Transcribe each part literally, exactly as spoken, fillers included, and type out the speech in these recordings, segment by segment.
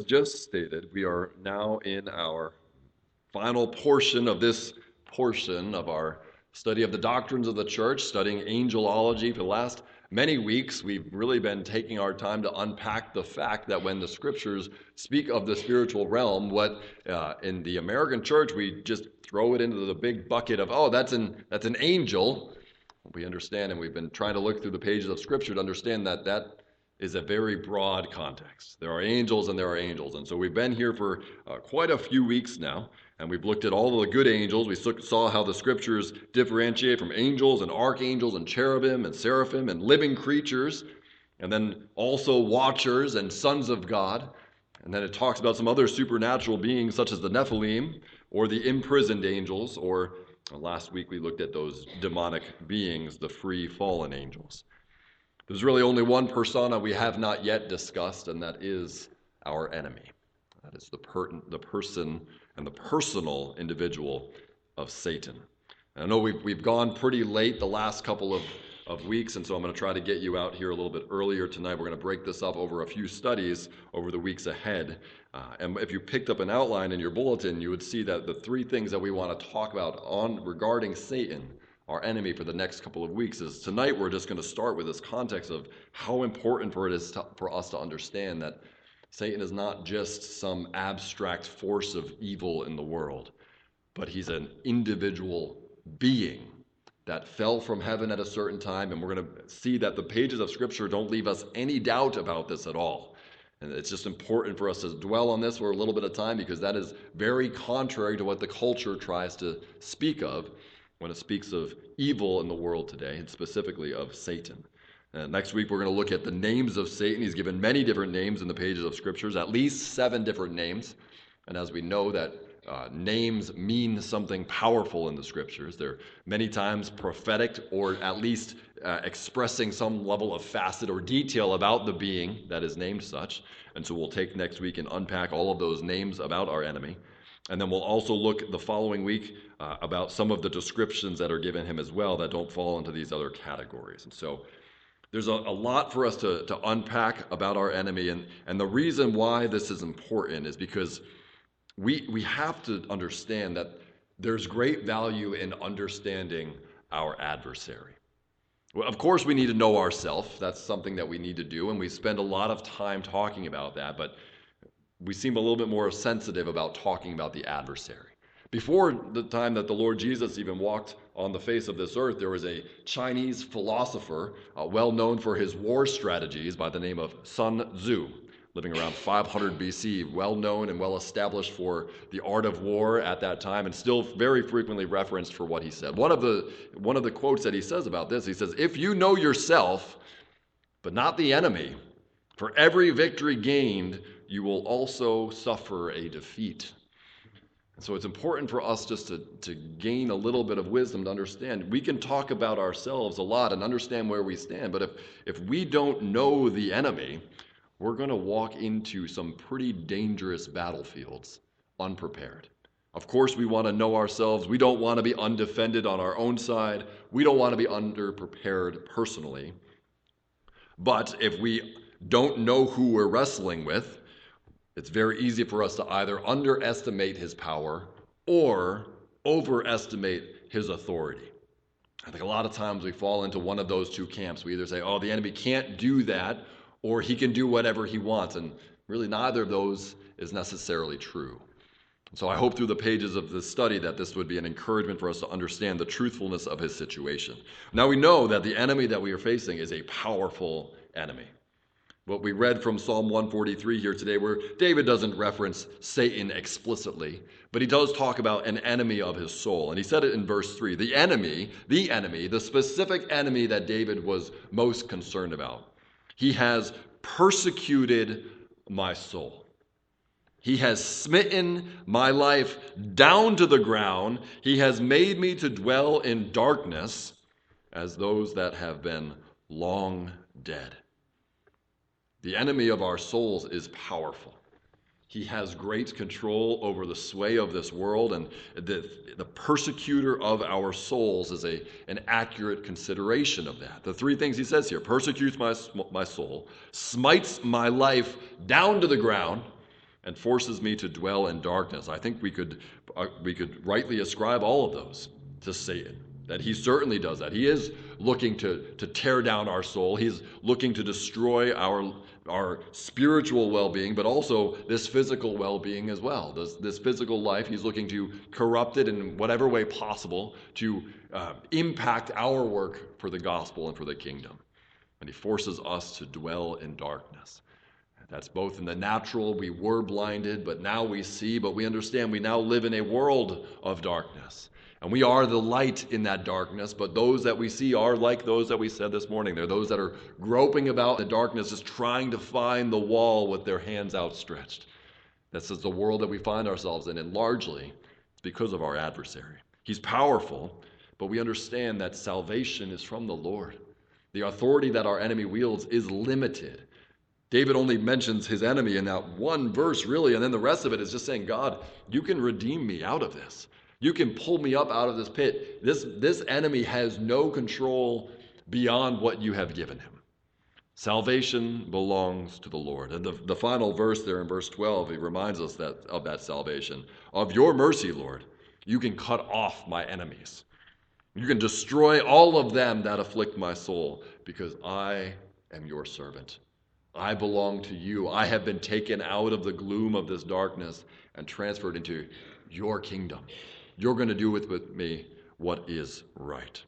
just stated, we are now in our final portion of this portion of our study of the doctrines of the church, studying angelology for the last many weeks. We've really been taking our time to unpack the fact that when the scriptures speak of the spiritual realm, what uh, in the American church, we just throw it into the big bucket of, oh, that's an, that's an angel. We understand, and we've been trying to look through the pages of scripture to understand that that is a very broad context. There are angels and there are angels. And so we've been here for uh, quite a few weeks now, and we've looked at all of the good angels. We saw how the scriptures differentiate from angels and archangels and cherubim and seraphim and living creatures, and then also watchers and sons of God. And then it talks about some other supernatural beings such as the Nephilim or the imprisoned angels, or uh, last week we looked at those demonic beings, the free fallen angels. There's really only one persona we have not yet discussed, and that is our enemy. That is the, per- the person and the personal individual of Satan. And I know we've, we've gone pretty late the last couple of, of weeks, and so I'm going to try to get you out here a little bit earlier tonight. We're going to break this up over a few studies over the weeks ahead. Uh, and if you picked up an outline in your bulletin, you would see that the three things that we want to talk about on regarding Satan, our enemy, for the next couple of weeks, is tonight we're just going to start with this context of how important for it is to, for us to understand that Satan is not just some abstract force of evil in the world, but he's an individual being that fell from heaven at a certain time, and we're going to see that the pages of Scripture don't leave us any doubt about this at all. And it's just important for us to dwell on this for a little bit of time, because that is very contrary to what the culture tries to speak of when it speaks of evil in the world today, and specifically of Satan. Uh, next week, we're going to look at the names of Satan. He's given many different names in the pages of Scriptures, at least seven different names. And as we know that uh, names mean something powerful in the Scriptures, they're many times prophetic, or at least uh, expressing some level of facet or detail about the being that is named such. And so we'll take next week and unpack all of those names about our enemy. And then we'll also look the following week uh, about some of the descriptions that are given him as well that don't fall into these other categories. And so there's a, a lot for us to, to unpack about our enemy. And, and the reason why this is important is because we, we have to understand that there's great value in understanding our adversary. Well, of course, we need to know ourselves. That's something that we need to do, and we spend a lot of time talking about that. But we seem a little bit more sensitive about talking about the adversary. Before the time that the Lord Jesus even walked on the face of this earth, there was a Chinese philosopher, uh, well known for his war strategies, by the name of Sun Tzu, living around five hundred B C, well known and well established for the art of war at that time, and still very frequently referenced for what he said. One of the one of the quotes that he says about this, he says, "If you know yourself, but not the enemy, for every victory gained, you will also suffer a defeat." And so it's important for us just to, to gain a little bit of wisdom to understand. We can talk about ourselves a lot and understand where we stand, but if, if we don't know the enemy, we're going to walk into some pretty dangerous battlefields unprepared. Of course, we want to know ourselves. We don't want to be undefended on our own side. We don't want to be underprepared personally. But if we don't know who we're wrestling with, it's very easy for us to either underestimate his power or overestimate his authority. I think a lot of times we fall into one of those two camps. We either say, oh, the enemy can't do that, or he can do whatever he wants. And really neither of those is necessarily true. So I hope through the pages of this study that this would be an encouragement for us to understand the truthfulness of his situation. Now we know that the enemy that we are facing is a powerful enemy. What we read from Psalm one forty-three here today, where David doesn't reference Satan explicitly, but he does talk about an enemy of his soul. And he said it in verse three, the enemy, the enemy, the specific enemy that David was most concerned about. He has persecuted my soul. He has smitten my life down to the ground. He has made me to dwell in darkness as those that have been long dead. The enemy of our souls is powerful. He has great control over the sway of this world, and the, the persecutor of our souls is a, an accurate consideration of that. The three things he says here: persecutes my, my soul, smites my life down to the ground, and forces me to dwell in darkness. I think we could uh, we could rightly ascribe all of those to Satan. That he certainly does that. He is looking to, to tear down our soul. He's looking to destroy our, our spiritual well-being, but also this physical well-being as well. This, this physical life, he's looking to corrupt it in whatever way possible to uh, impact our work for the gospel and for the kingdom. And he forces us to dwell in darkness. That's both in the natural, we were blinded, but now we see, but we understand we now live in a world of darkness. And we are the light in that darkness, but those that we see are like those that we said this morning. They're those that are groping about in the darkness, just trying to find the wall with their hands outstretched. This is the world that we find ourselves in, and largely it's because of our adversary. He's powerful, but we understand that salvation is from the Lord. The authority that our enemy wields is limited. David only mentions his enemy in that one verse, really, and then the rest of it is just saying, God, you can redeem me out of this. You can pull me up out of this pit. This, this enemy has no control beyond what you have given him. Salvation belongs to the Lord. And the, the final verse there in verse twelve, he reminds us that of that salvation. Of your mercy, Lord, you can cut off my enemies. You can destroy all of them that afflict my soul, because I am your servant. I belong to you. I have been taken out of the gloom of this darkness and transferred into your kingdom. You're going to do with, with me what is right.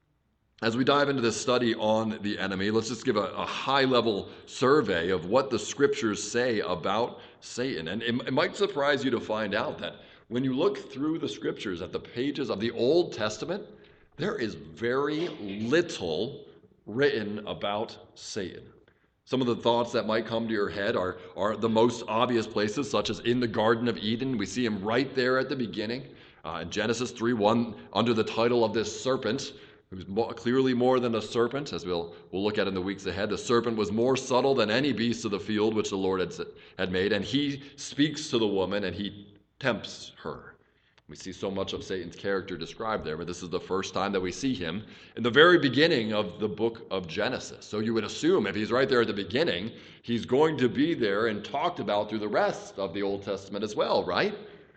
As we dive into this study on the enemy, let's just give a, a high-level survey of what the scriptures say about Satan. And it, it might surprise you to find out that when you look through the scriptures at the pages of the Old Testament, there is very little written about Satan. Some of the thoughts that might come to your head are, are the most obvious places, such as in the Garden of Eden. We see him right there at the beginning. Uh, in Genesis three one, under the title of this serpent, who's more, clearly more than a serpent, as we'll, we'll look at in the weeks ahead. The serpent was more subtle than any beast of the field which the Lord had, had made, and he speaks to the woman and he tempts her. We see so much of Satan's character described there, but this is the first time that we see him in the very beginning of the book of Genesis. So you would assume if he's right there at the beginning, he's going to be there and talked about through the rest of the Old Testament as well, right?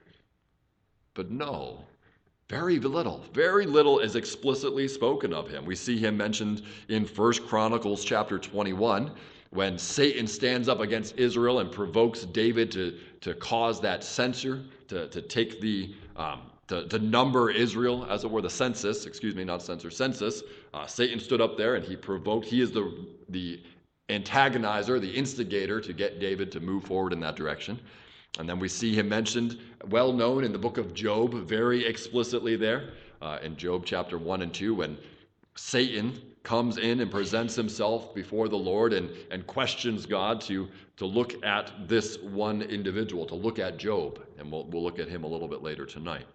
But no, very little, very little is explicitly spoken of him. We see him mentioned in First Chronicles chapter twenty-one, when Satan stands up against Israel and provokes David to, to cause that censure, to, to take the, um, to, to number Israel, as it were, the census, excuse me, not censor, census. Uh, Satan stood up there and he provoked, he is the, the antagonizer, the instigator to get David to move forward in that direction. And then we see him mentioned, well known in the book of Job, very explicitly there, uh, in Job chapter one and two, when Satan comes in and presents himself before the Lord and, and questions God to, to look at this one individual, to look at Job. And we'll, we'll look at him a little bit later tonight.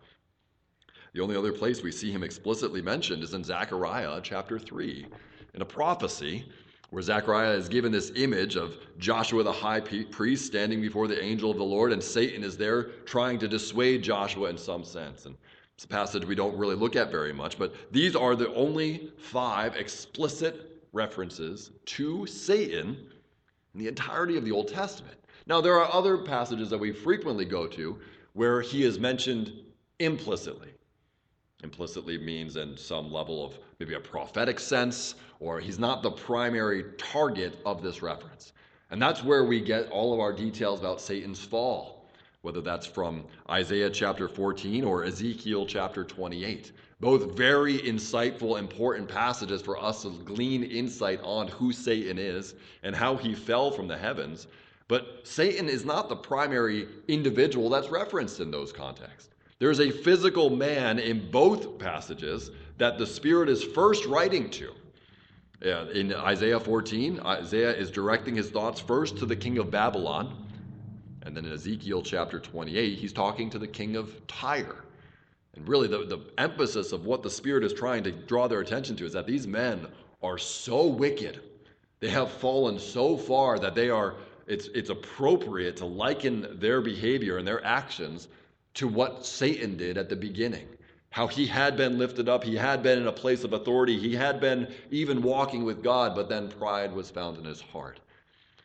The only other place we see him explicitly mentioned is in Zechariah chapter three, in a prophecy where Zechariah is given this image of Joshua the high priest standing before the angel of the Lord, and Satan is there trying to dissuade Joshua in some sense. And it's a passage we don't really look at very much, but these are the only five explicit references to Satan in the entirety of the Old Testament. Now, there are other passages that we frequently go to where he is mentioned implicitly. Implicitly means in some level of maybe a prophetic sense, or he's not the primary target of this reference. And that's where we get all of our details about Satan's fall, whether that's from Isaiah chapter fourteen or Ezekiel chapter twenty-eight. Both very insightful, important passages for us to glean insight on who Satan is and how he fell from the heavens. But Satan is not the primary individual that's referenced in those contexts. There's a physical man in both passages that the Spirit is first writing to. Yeah, in Isaiah fourteen, Isaiah is directing his thoughts first to the king of Babylon. And then in Ezekiel chapter twenty-eight, he's talking to the king of Tyre. And really the, the emphasis of what the Spirit is trying to draw their attention to is that these men are so wicked. They have fallen so far that they are, it's, it's appropriate to liken their behavior and their actions to what Satan did at the beginning. How he had been lifted up, he had been in a place of authority, he had been even walking with God, but then pride was found in his heart.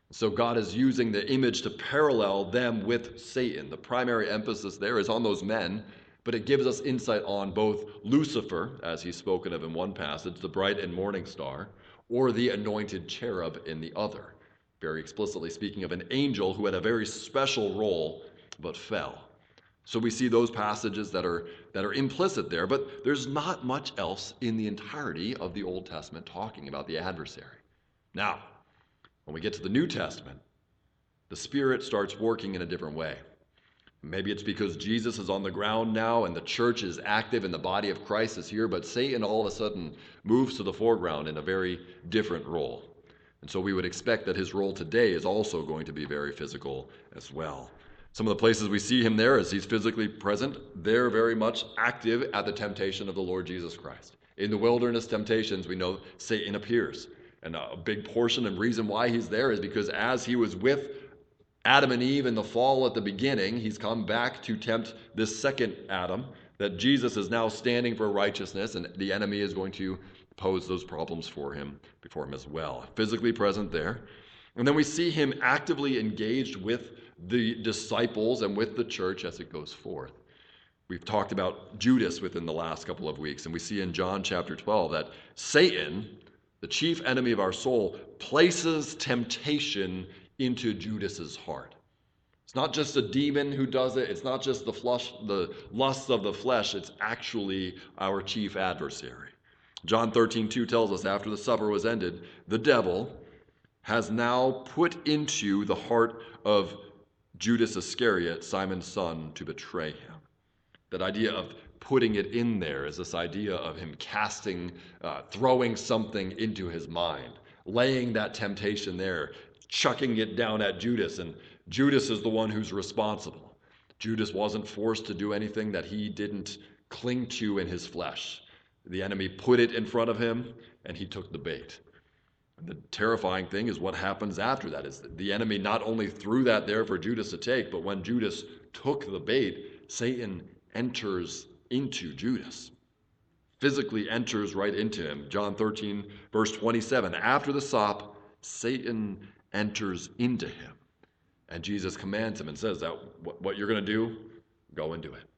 So God is using the image to parallel them with Satan. The primary emphasis there is on those men, but it gives us insight on both Lucifer, as he's spoken of in one passage, the bright and morning star, or the anointed cherub in the other, very explicitly speaking of an angel who had a very special role but fell. So we see those passages that are that are implicit there, but there's not much else in the entirety of the Old Testament talking about the adversary. Now, when we get to the New Testament, the Spirit starts working in a different way. Maybe it's because Jesus is on the ground now and the church is active and the body of Christ is here, but Satan all of a sudden moves to the foreground in a very different role. And so we would expect that his role today is also going to be very physical as well. Some of the places we see him there as he's physically present, they're very much active at the temptation of the Lord Jesus Christ. In the wilderness temptations, we know Satan appears. And a big portion and reason why he's there is because as he was with Adam and Eve in the fall at the beginning, he's come back to tempt this second Adam, that Jesus is now standing for righteousness, and the enemy is going to pose those problems for him, before him as well. Physically present there. And then we see him actively engaged with the disciples and with the church as it goes forth. We've talked about Judas within the last couple of weeks, and we see in John chapter twelve that Satan, the chief enemy of our soul, places temptation into Judas's heart. It's not just a demon who does it. It's not just the flush, the lusts of the flesh. It's actually our chief adversary. John thirteen two tells us, after the supper was ended, the devil has now put into the heart of Judas Iscariot, Simon's son, to betray him. That idea of putting it in there is this idea of him casting, uh, throwing something into his mind, laying that temptation there, chucking it down at Judas, and Judas is the one who's responsible. Judas wasn't forced to do anything that he didn't cling to in his flesh. The enemy put it in front of him, and he took the bait. And the terrifying thing is what happens after that is that the enemy not only threw that there for Judas to take, but when Judas took the bait, Satan enters into Judas, physically enters right into him. John thirteen, verse twenty-seven, after the sop, Satan enters into him. And Jesus commands him and says that what you're going to do, go and do it.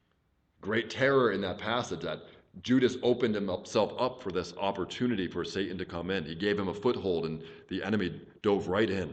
Great terror in that passage that Judas opened himself up for this opportunity for Satan to come in. He gave him a foothold, and the enemy dove right in.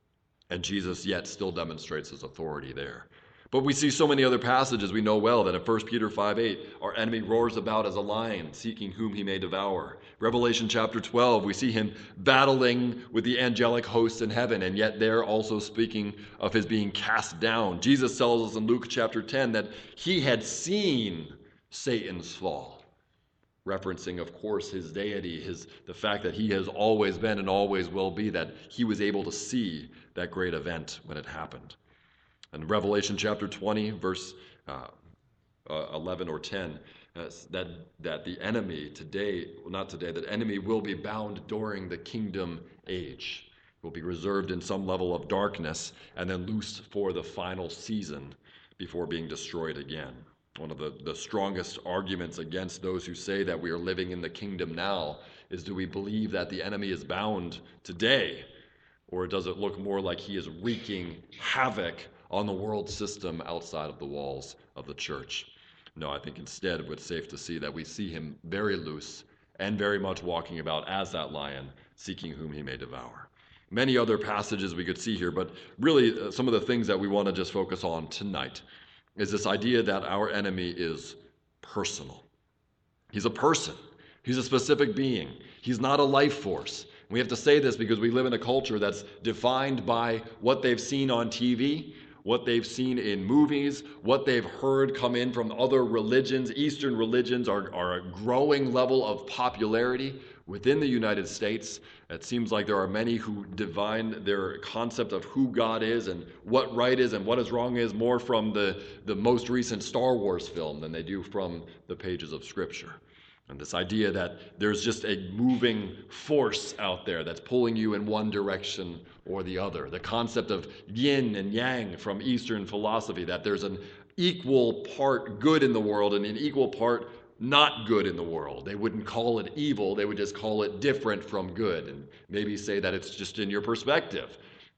And Jesus yet still demonstrates his authority there. But we see so many other passages we know well that in First Peter five eight, our enemy roars about as a lion, seeking whom he may devour. Revelation chapter twelve, we see him battling with the angelic hosts in heaven, and yet there also speaking of his being cast down. Jesus tells us in Luke chapter ten that he had seen Satan's fall, referencing, of course, his deity, his the fact that he has always been and always will be, that he was able to see that great event when it happened. In Revelation chapter twenty, verse uh, uh, eleven or ten, uh, that, that the enemy today, well, not today, that enemy will be bound during the kingdom age. Will be reserved in some level of darkness and then loosed for the final season before being destroyed again. One of the, the strongest arguments against those who say that we are living in the kingdom now is, do we believe that the enemy is bound today? Or does it look more like he is wreaking havoc on the world system outside of the walls of the church? No, I think instead it's safe to see that we see him very loose and very much walking about as that lion, seeking whom he may devour. Many other passages we could see here, but really uh, some of the things that we want to just focus on tonight is this idea that our enemy is personal. He's a person. He's a specific being. He's not a life force. We have to say this because we live in a culture that's defined by what they've seen on T V, what they've seen in movies, what they've heard come in from other religions. Eastern religions are, are a growing level of popularity within the United States. It seems like there are many who divine their concept of who God is and what right is and what is wrong is more from the, the most recent Star Wars film than they do from the pages of Scripture. And this idea that there's just a moving force out there that's pulling you in one direction or the other. The concept of yin and yang from Eastern philosophy, that there's an equal part good in the world and an equal part not good in the world. They wouldn't call it evil, they would just call it different from good, and maybe say that it's just in your perspective.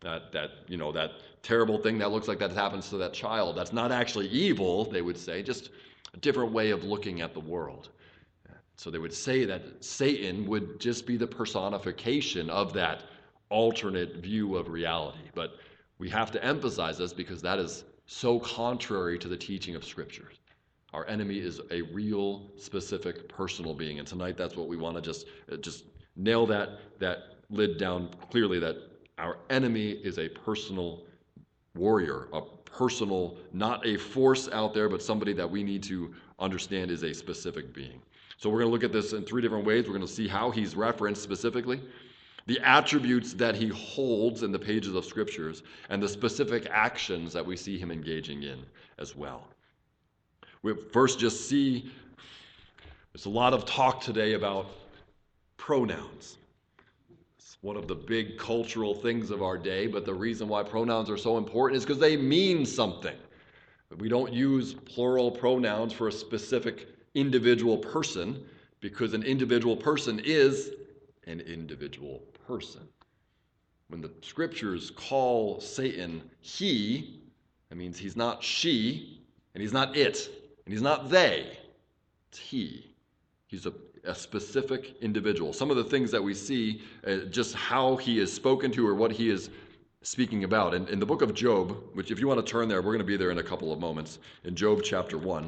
That, that, you know, that terrible thing that looks like that happens to that child, that's not actually evil, they would say, just a different way of looking at the world. So they would say that Satan would just be the personification of that alternate view of reality. But we have to emphasize this because that is so contrary to the teaching of Scripture. Our enemy is a real, specific, personal being. And tonight that's what we want to just, just nail that, that lid down clearly, that our enemy is a personal warrior, a personal, not a force out there, but somebody that we need to understand is a specific being. So we're going to look at this in three different ways. We're going to see how he's referenced specifically, the attributes that he holds in the pages of Scriptures, and the specific actions that we see him engaging in as well. We first just see, there's a lot of talk today about pronouns. It's one of the big cultural things of our day, but the reason why pronouns are so important is because they mean something. We don't use plural pronouns for a specific individual person because an individual person is an individual person. When the Scriptures call Satan he, that means he's not she, and he's not it, and he's not they. It's he. He's a, a specific individual. Some of the things that we see, uh, just how he is spoken to or what he is speaking about. And in the book of Job, which if you want to turn there, we're going to be there in a couple of moments, in Job chapter one.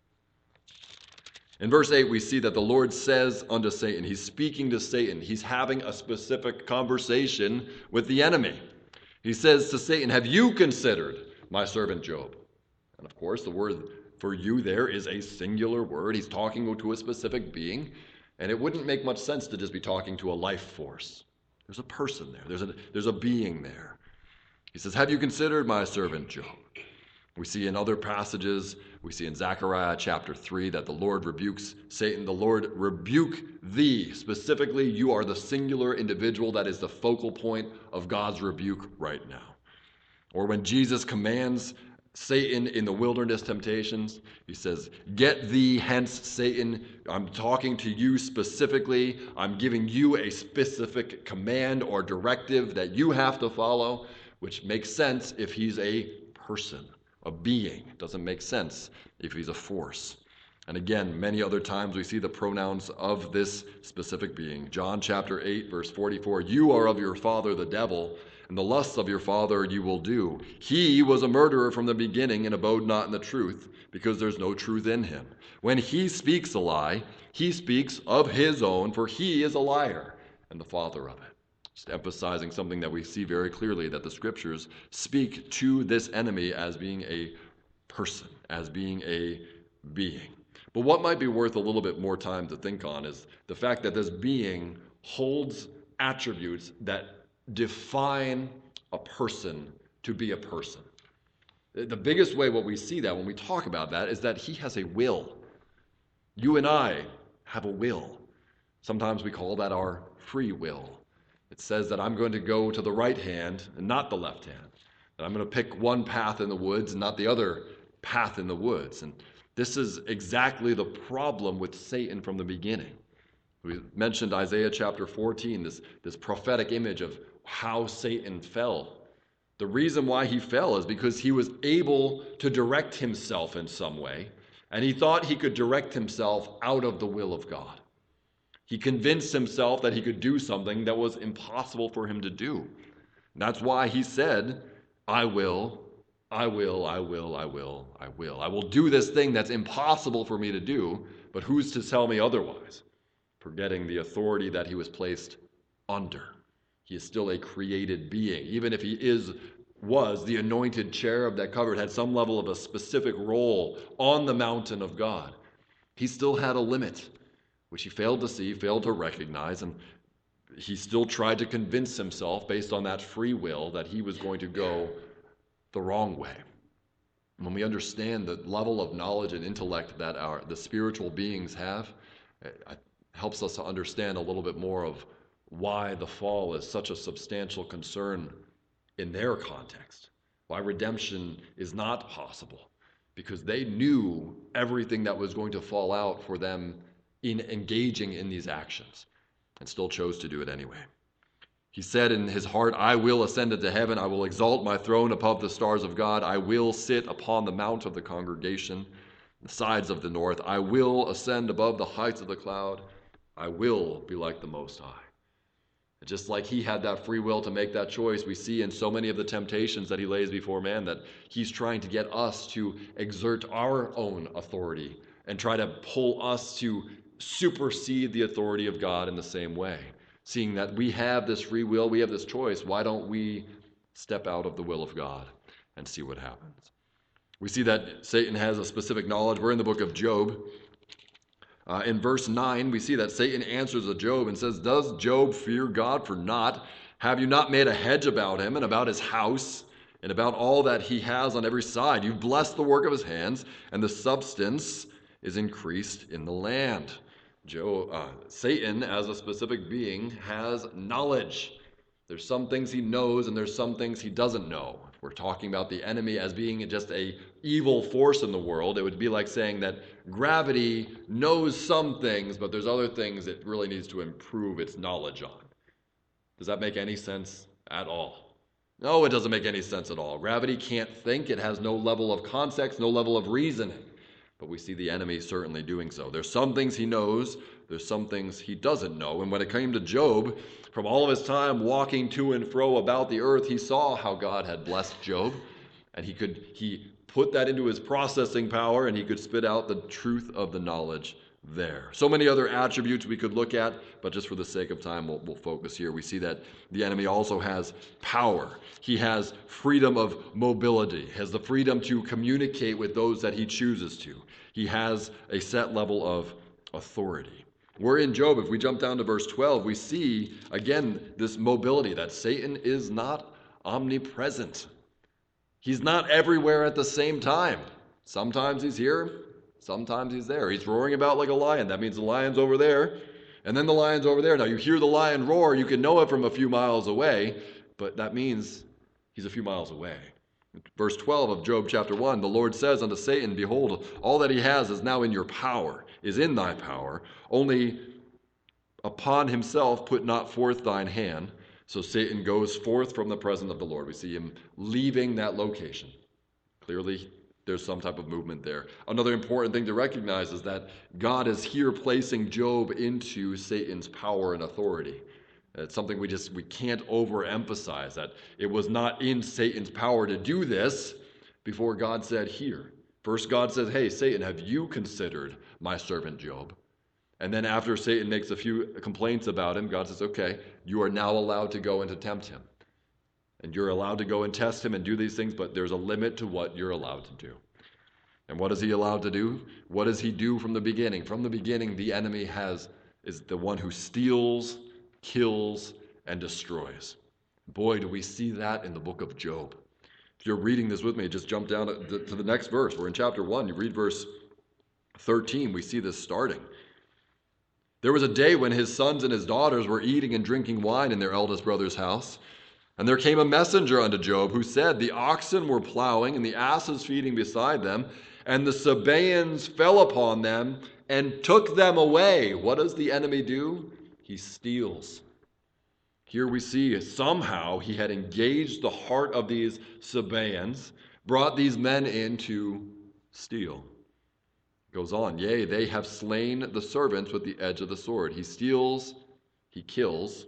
In verse eight, we see that the Lord says unto Satan, he's speaking to Satan. He's having a specific conversation with the enemy. He says to Satan, have you considered my servant Job? And of course, the word for you there is a singular word. He's talking to a specific being, and it wouldn't make much sense to just be talking to a life force. There's a person there. There's a, there's a being there. He says, have you considered my servant Job? We see in other passages, we see in Zechariah chapter three that the Lord rebukes Satan. The Lord rebuke thee. Specifically, you are the singular individual that is the focal point of God's rebuke right now. Or when Jesus commands Satan in the wilderness temptations, he says, get thee hence, Satan. I'm talking to you specifically. I'm giving you a specific command or directive that you have to follow, which makes sense if he's a person. A being. It doesn't make sense if he's a force. And again, many other times we see the pronouns of this specific being. John chapter eight, verse forty-four, you are of your father the devil, and the lusts of your father you will do. He was a murderer from the beginning and abode not in the truth, because there's no truth in him. When he speaks a lie, he speaks of his own, for he is a liar and the father of it. Just emphasizing something that we see very clearly, that the Scriptures speak to this enemy as being a person, as being a being. But what might be worth a little bit more time to think on is the fact that this being holds attributes that define a person to be a person. The biggest way what we see that when we talk about that is that he has a will. You and I have a will. Sometimes we call that our free will. It says that I'm going to go to the right hand and not the left hand. That I'm going to pick one path in the woods and not the other path in the woods. And this is exactly the problem with Satan from the beginning. We mentioned Isaiah chapter fourteen, this, this prophetic image of how Satan fell. The reason why he fell is because he was able to direct himself in some way, and he thought he could direct himself out of the will of God. He convinced himself that he could do something that was impossible for him to do. That's why he said, I will, I will, I will, I will, I will. I will do this thing that's impossible for me to do, but who's to tell me otherwise? Forgetting the authority that he was placed under. He is still a created being. Even if he is, was the anointed cherub that covered, had some level of a specific role on the mountain of God, he still had a limit, which he failed to see, failed to recognize, and he still tried to convince himself, based on that free will, that he was going to go the wrong way. When we understand the level of knowledge and intellect that our the spiritual beings have, it helps us to understand a little bit more of why the fall is such a substantial concern in their context, why redemption is not possible, because they knew everything that was going to fall out for them in engaging in these actions, and still chose to do it anyway. He said in his heart, I will ascend into heaven. I will exalt my throne above the stars of God. I will sit upon the mount of the congregation, the sides of the north. I will ascend above the heights of the cloud. I will be like the Most High. And just like he had that free will to make that choice, we see in so many of the temptations that he lays before man that he's trying to get us to exert our own authority and try to pull us to supersede the authority of God in the same way. Seeing that we have this free will, we have this choice, why don't we step out of the will of God and see what happens? We see that Satan has a specific knowledge. We're in the book of Job. Uh, in verse nine, we see that Satan answers to Job and says, does Job fear God for naught? Have you not made a hedge about him and about his house and about all that he has on every side? You've blessed the work of his hands, and the substance is increased in the land. Joe, uh, Satan, as a specific being, has knowledge. There's some things he knows, and there's some things he doesn't know. If we're talking about the enemy as being just a evil force in the world, it would be like saying that gravity knows some things, but there's other things it really needs to improve its knowledge on. Does that make any sense at all? No, it doesn't make any sense at all. Gravity can't think. It has no level of context, no level of reasoning. But we see the enemy certainly doing so. There's some things he knows, there's some things he doesn't know. And when it came to Job, from all of his time walking to and fro about the earth, he saw how God had blessed Job, and he could he put that into his processing power, and he could spit out the truth of the knowledge there. So many other attributes we could look at, but just for the sake of time, we'll, we'll focus here. We see that the enemy also has power. He has freedom of mobility, has the freedom to communicate with those that he chooses to. He has a set level of authority. We're in Job. If we jump down to verse twelve, we see, again, this mobility, that Satan is not omnipresent. He's not everywhere at the same time. Sometimes he's here, sometimes he's there. He's roaring about like a lion. That means the lion's over there, and then the lion's over there. Now, you hear the lion roar, you can know it from a few miles away, but that means he's a few miles away. Verse twelve of Job chapter one, the Lord says unto Satan, behold, all that he has is now in your power, is in thy power. Only upon himself put not forth thine hand. So Satan goes forth from the presence of the Lord. We see him leaving that location. Clearly, there's some type of movement there. Another important thing to recognize is that God is here placing Job into Satan's power and authority. It's something we just we can't overemphasize, that it was not in Satan's power to do this before God said, here. First, God says, hey, Satan, have you considered my servant Job? And then after Satan makes a few complaints about him, God says, okay, you are now allowed to go and to tempt him. And you're allowed to go and test him and do these things, but there's a limit to what you're allowed to do. And what is he allowed to do? What does he do from the beginning? From the beginning, the enemy has is the one who steals, kills, and destroys. Boy, do we see that in the book of Job. If you're reading this with me, just jump down to the next verse. We're in chapter one. You read verse thirteen. We see this starting. There was a day when his sons and his daughters were eating and drinking wine in their eldest brother's house. And there came a messenger unto Job who said, the oxen were plowing and the asses feeding beside them, and the Sabaeans fell upon them and took them away. What does the enemy do? He steals. Here we see somehow he had engaged the heart of these Sabaeans, brought these men in to steal. It goes on, yea, they have slain the servants with the edge of the sword. He steals, he kills,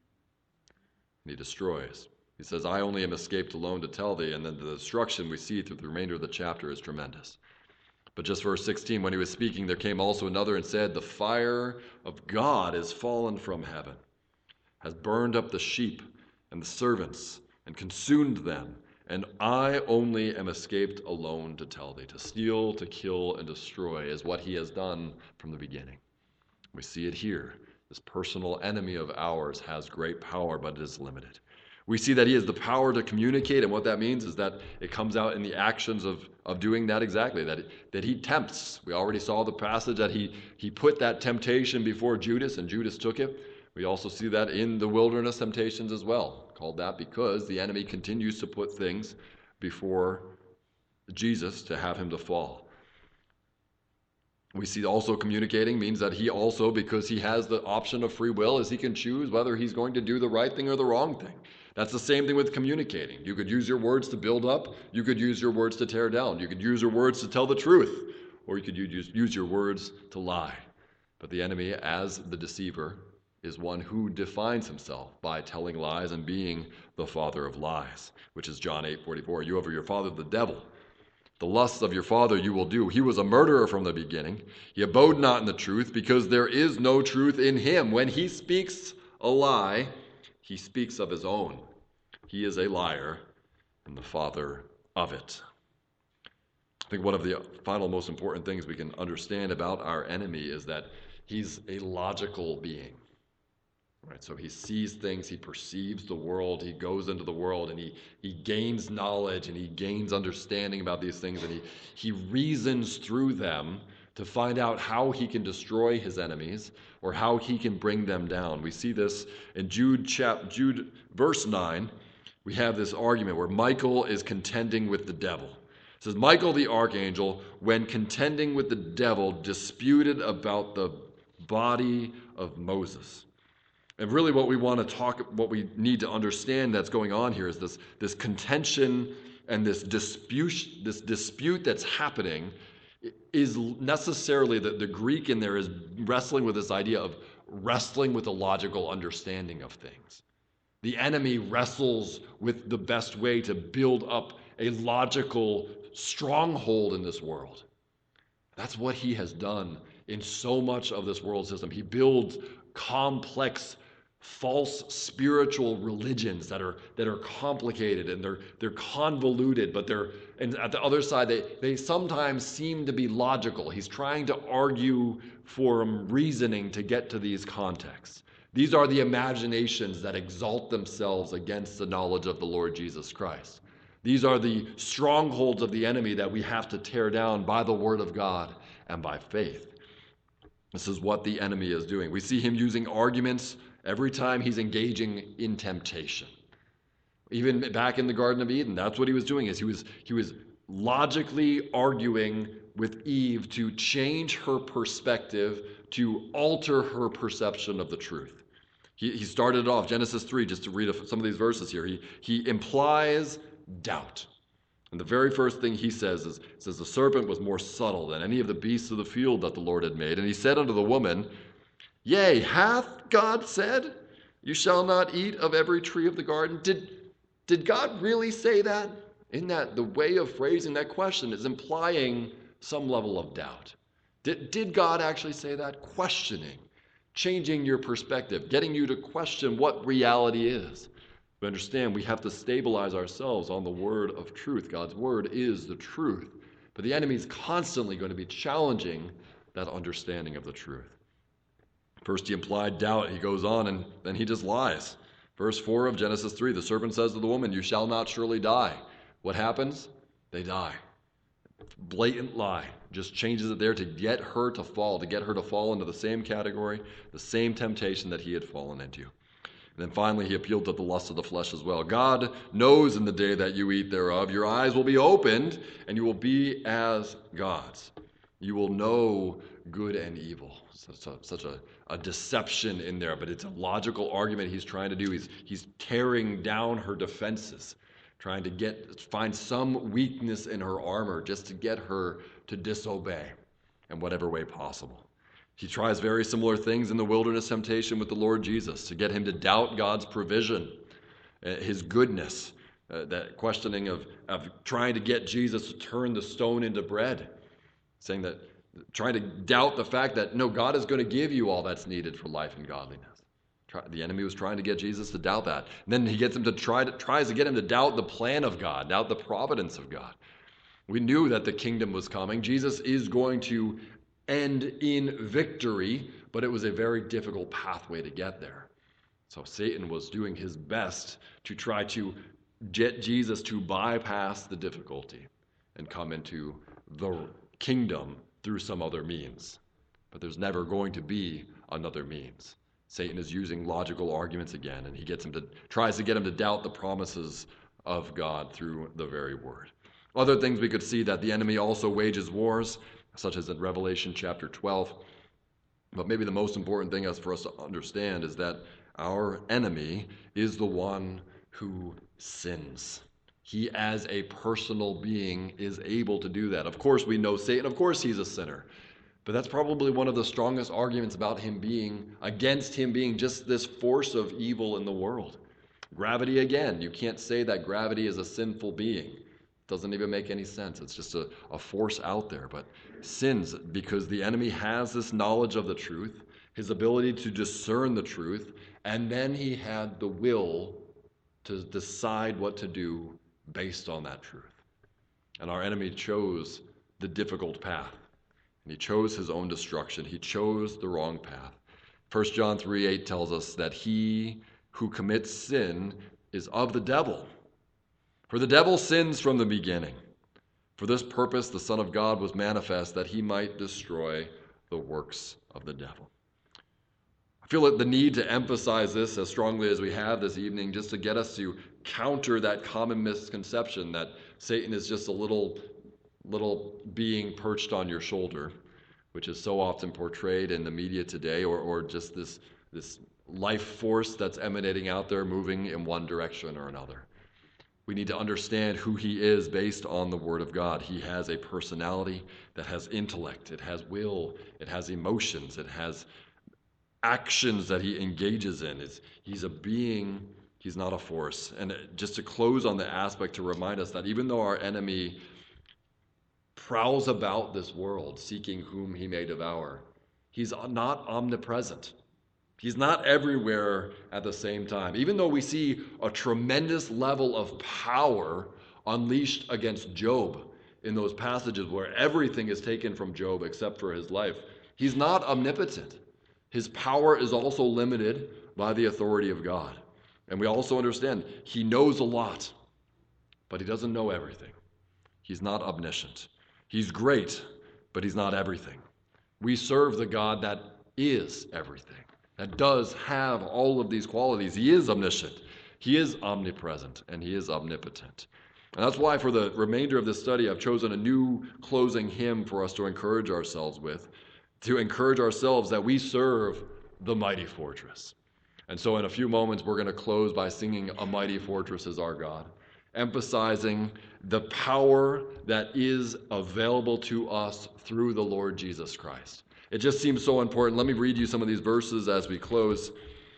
and he destroys. He says, I only am escaped alone to tell thee. And then the destruction we see through the remainder of the chapter is tremendous. But just verse sixteen, when he was speaking, there came also another and said, the fire of God is fallen from heaven, has burned up the sheep and the servants, and consumed them. And I only am escaped alone to tell thee. To steal, to kill, and destroy is what he has done from the beginning. We see it here. This personal enemy of ours has great power, but it is limited. We see that he has the power to communicate, and what that means is that it comes out in the actions of, of doing that exactly, that, it, that he tempts. We already saw the passage that he, he put that temptation before Judas, and Judas took it. We also see that in the wilderness temptations as well, called that because the enemy continues to put things before Jesus to have him to fall. We see also communicating means that he also, because he has the option of free will, is he can choose whether he's going to do the right thing or the wrong thing. That's the same thing with communicating. You could use your words to build up. You could use your words to tear down. You could use your words to tell the truth, or you could use, use your words to lie. But the enemy, as the deceiver, is one who defines himself by telling lies and being the father of lies, which is John eight forty-four. You have your father, the devil. The lusts of your father you will do. He was a murderer from the beginning. He abode not in the truth, because there is no truth in him. When he speaks a lie, he speaks of his own. He is a liar and the father of it. I think one of the final most important things we can understand about our enemy is that he's a logical being. Right, so he sees things, he perceives the world, he goes into the world, and he, he gains knowledge and he gains understanding about these things, and he, he reasons through them to find out how he can destroy his enemies or how he can bring them down. We see this in Jude, chap, Jude verse nine. We have this argument where Michael is contending with the devil. It says, Michael the archangel, when contending with the devil, disputed about the body of Moses. And really what we want to talk, what we need to understand that's going on here is this, this contention and this dispute, this dispute that's happening is necessarily, the, the Greek in there is wrestling with this idea of wrestling with a logical understanding of things. The enemy wrestles with the best way to build up a logical stronghold in this world. That's what he has done in so much of this world system. He builds complex false spiritual religions that are that are complicated and they're they're convoluted, but they're, and at the other side they they sometimes seem to be logical. He's trying to argue for reasoning to get to these contexts. These are the imaginations that exalt themselves against the knowledge of the Lord Jesus Christ. These are the strongholds of the enemy that we have to tear down by the word of God and by faith. This is what the enemy is doing. We see him using arguments every time he's engaging in temptation. Even back in the Garden of Eden, that's what he was doing, is he was he was logically arguing with Eve to change her perspective, to alter her perception of the truth. He, he started off, Genesis three, just to read some of these verses here. He, he implies doubt. And the very first thing he says is, says, the serpent was more subtle than any of the beasts of the field that the Lord had made. And he said unto the woman, Yea, hath God said, you shall not eat of every tree of the garden? Did, did God really say that? In that, the way of phrasing that question is implying some level of doubt. Did, did God actually say that? Questioning, changing your perspective, getting you to question what reality is. We understand we have to stabilize ourselves on the word of truth. God's word is the truth. But the enemy is constantly going to be challenging that understanding of the truth. First he implied doubt. He goes on and then he just lies. Verse four of Genesis three, the serpent says to the woman, you shall not surely die. What happens? They die. Blatant lie. Just changes it there to get her to fall, to get her to fall into the same category, the same temptation that he had fallen into. And then finally, he appealed to the lust of the flesh as well. God knows in the day that you eat thereof, your eyes will be opened, and you will be as gods. You will know good and evil. Such a, such a, a deception in there, but it's a logical argument he's trying to do. He's, he's tearing down her defenses, trying to get find some weakness in her armor just to get her to disobey in whatever way possible. He tries very similar things in the wilderness temptation with the Lord Jesus to get him to doubt God's provision, his goodness, uh, that questioning of, of trying to get Jesus to turn the stone into bread, saying that, trying to doubt the fact that, no, God is going to give you all that's needed for life and godliness. Try, the enemy was trying to get Jesus to doubt that. And then he gets him to try to, tries to get him to doubt the plan of God, doubt the providence of God. We knew that the kingdom was coming. Jesus is going to end in victory, but it was a very difficult pathway to get there. So Satan was doing his best to try to get Jesus to bypass the difficulty and come into the kingdom through some other means. But there's never going to be another means. Satan is using logical arguments again, and he gets him to tries to get him to doubt the promises of God through the very word. Other things we could see that the enemy also wages wars. such as in Revelation chapter twelve. But maybe the most important thing is for us to understand is that our enemy is the one who sins. He, as a personal being, is able to do that. Of course, we know Satan. Of course, he's a sinner. But that's probably one of the strongest arguments about him being, against him being just this force of evil in the world. Gravity, again, you can't say that gravity is a sinful being. It doesn't even make any sense. It's just a, a force out there. But sins, because the enemy has this knowledge of the truth, his ability to discern the truth, and then he had the will to decide what to do based on that truth. And our enemy chose the difficult path. And he chose his own destruction. He chose the wrong path. First John three eight tells us that he who commits sin is of the devil. For the devil sins from the beginning. For this purpose the Son of God was manifest, that he might destroy the works of the devil. I feel like the need to emphasize this as strongly as we have this evening, just to get us to counter that common misconception that Satan is just a little, little being perched on your shoulder, which is so often portrayed in the media today, or, or just this, this life force that's emanating out there moving in one direction or another. We need to understand who he is based on the Word of God. He has a personality that has intellect, it has will, it has emotions, it has actions that he engages in. It's, he's a being, he's not a force. And just to close on the aspect to remind us that even though our enemy prowls about this world seeking whom he may devour, he's not omnipresent. He's not everywhere at the same time. Even though we see a tremendous level of power unleashed against Job in those passages where everything is taken from Job except for his life, he's not omnipotent. His power is also limited by the authority of God. And we also understand he knows a lot, but he doesn't know everything. He's not omniscient. He's great, but he's not everything. We serve the God that is everything, that does have all of these qualities. He is omniscient, he is omnipresent, and he is omnipotent. And that's why for the remainder of this study, I've chosen a new closing hymn for us to encourage ourselves with, to encourage ourselves that we serve the mighty fortress. And so in a few moments, we're going to close by singing A Mighty Fortress Is Our God, emphasizing the power that is available to us through the Lord Jesus Christ. It just seems so important. Let me read you some of these verses as we close,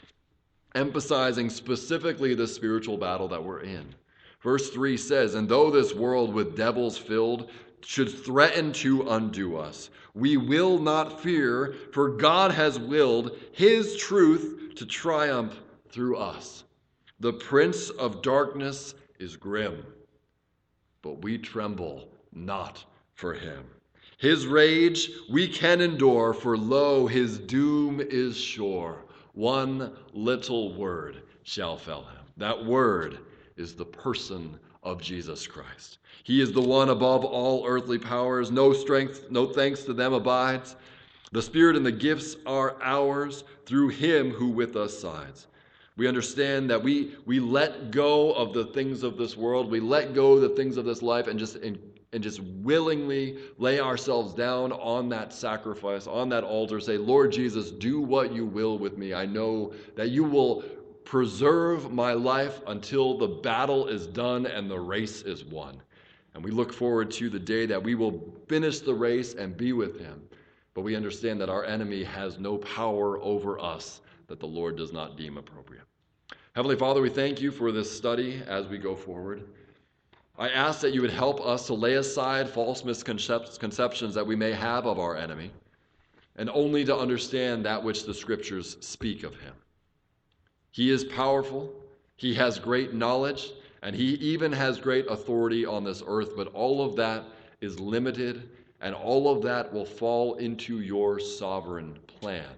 emphasizing specifically the spiritual battle that we're in. Verse three says, "And though this world with devils filled should threaten to undo us, we will not fear, for God has willed his truth to triumph through us. The prince of darkness is grim, but we tremble not for him. His rage we can endure, for lo, his doom is sure. One little word shall fell him." That word is the person of Jesus Christ. He is the one above all earthly powers. No strength, no thanks to them abides. The Spirit and the gifts are ours through him who with us sides. We understand that we, we let go of the things of this world. We let go of the things of this life and just and, and just willingly lay ourselves down on that sacrifice, on that altar. Say, Lord Jesus, do what you will with me. I know that you will preserve my life until the battle is done and the race is won. And we look forward to the day that we will finish the race and be with him. But we understand that our enemy has no power over us that the Lord does not deem appropriate. Heavenly Father, we thank you for this study as we go forward. I ask that you would help us to lay aside false misconceptions that we may have of our enemy, and only to understand that which the Scriptures speak of him. He is powerful, he has great knowledge, and he even has great authority on this earth, but all of that is limited, and all of that will fall into your sovereign plan.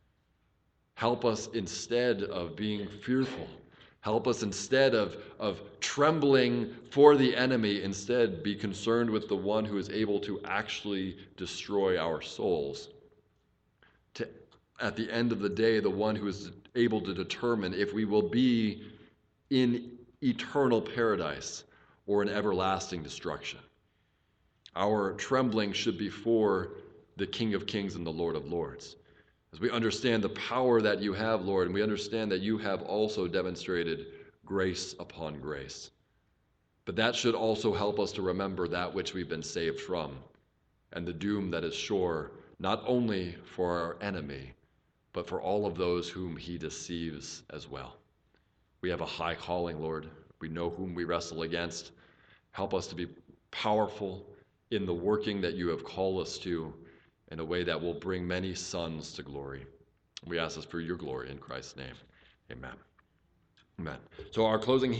Help us instead of being fearful. Help us instead of, of trembling for the enemy, instead be concerned with the one who is able to actually destroy our souls. To, at the end of the day, the one who is able to determine if we will be in eternal paradise or in everlasting destruction. Our trembling should be for the King of Kings and the Lord of Lords. As we understand the power that you have, Lord, and we understand that you have also demonstrated grace upon grace. But that should also help us to remember that which we've been saved from, and the doom that is sure, not only for our enemy, but for all of those whom he deceives as well. We have a high calling, Lord. We know whom we wrestle against. Help us to be powerful in the working that you have called us to in a way that will bring many sons to glory. We ask this for your glory in Christ's name. Amen. Amen. So our closing